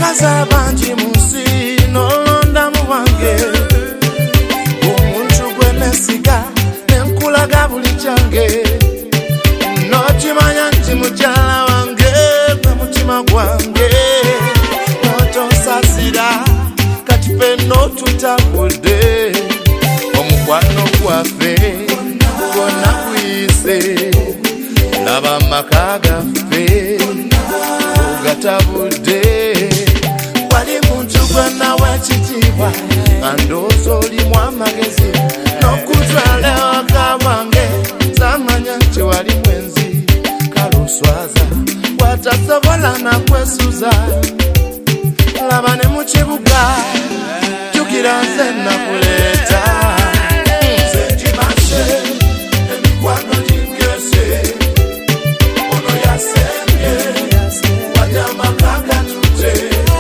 bakaza banji munsi nolonda mu wange omuntu gwe nesiga nenkulaga buli kyange nokimanya nti mukyala wange gwe mutima gwange notonsasira kati fenno tutabudde omukwano gwaffe gwonna guyise laba amaka gaffe ugatabudde wali muntu gwenna w'ekitiibwa nga ndowooza olimu amagezi n'okutwala ewaka bwange samanya nti wali mwenzi kale oswaza watasobola nakwesuza laba ne mu kibuga jjukira nze nakuleeta nze ngimase emikwano gingese ono yasembye wadde amaka gatute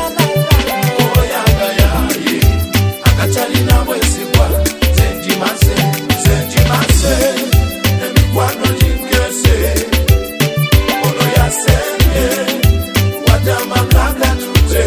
oyagayaye akatalina bwesigwa nze ngimase emikwano gingese ono yasembye wadde amaka gatute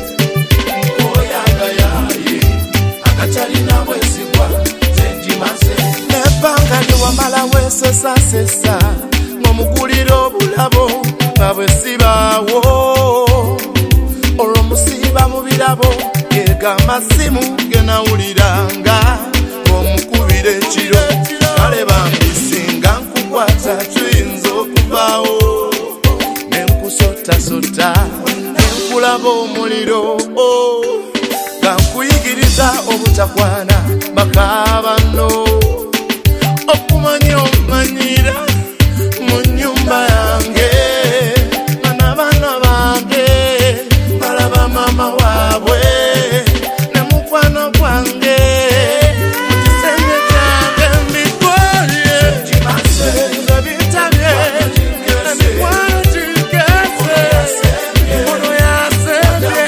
wamala wesesasesa ng'omugulira obulabo nga bwe sibaawo olwo musiiba mu birabo geega amasimu genawuliranga ng'omukubira ekiro kale bambisinga nkukwata tuyinza okuvaawo nenkusotasota nenkulaba omuliro nga nkuyigiriza obutakwana bakabanno okumanya omanyira mu nnyumba yange n'abaana bange balaba maama waabwe ne mukwano gwange mu kisenge kyange mbitwalye nga bitabye emikwano gingese ono yasembye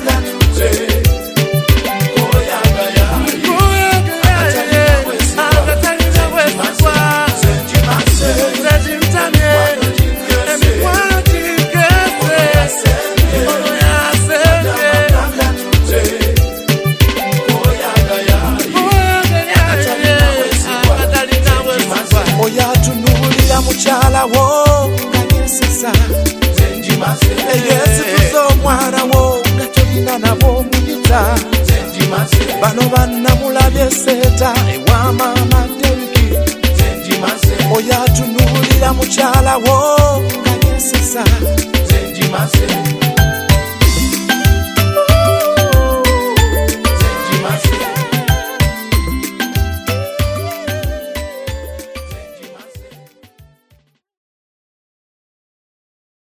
mukyala wo nga yesesa eyesituza omwana wo nga tolina nabo muyita bano bannamulabye seeta ewa maama Deriki oyo atunuulira mukyala wo nga yesesa